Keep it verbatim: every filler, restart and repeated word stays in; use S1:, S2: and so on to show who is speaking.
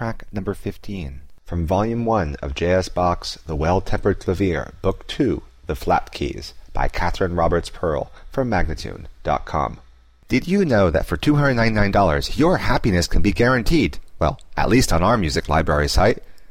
S1: track number fifteen, from Volume one of J S Bach's The Well-Tempered Clavier, Book two, The Flat Keys, by Catherine Roberts Pearl, from Magnatune dot com. Did you know that for two hundred ninety-nine dollars your happiness can be guaranteed? Well, at least on our music library site.